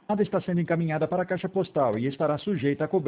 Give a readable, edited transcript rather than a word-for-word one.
está sendo encaminhada para a caixa postal e estará sujeita a cobrança